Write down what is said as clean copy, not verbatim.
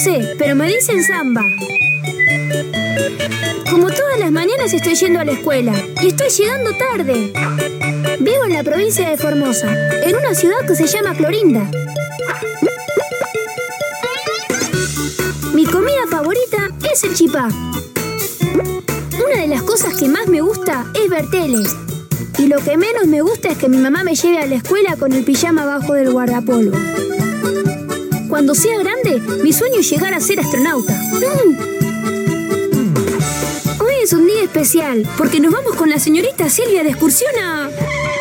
sé, pero me dicen Samba. Como todas las mañanas estoy yendo a la escuela y estoy llegando tarde. Vivo en la provincia de Formosa, en una ciudad que se llama Clorinda. Mi comida favorita es el chipá. Una de las cosas que más me gusta es ver teles. Y lo que menos me gusta es que mi mamá me lleve a la escuela con el pijama abajo del guardapolvo. Cuando sea grande, mi sueño es llegar a ser astronauta. Hoy es un día especial, porque nos vamos con la señorita Silvia de excursión a...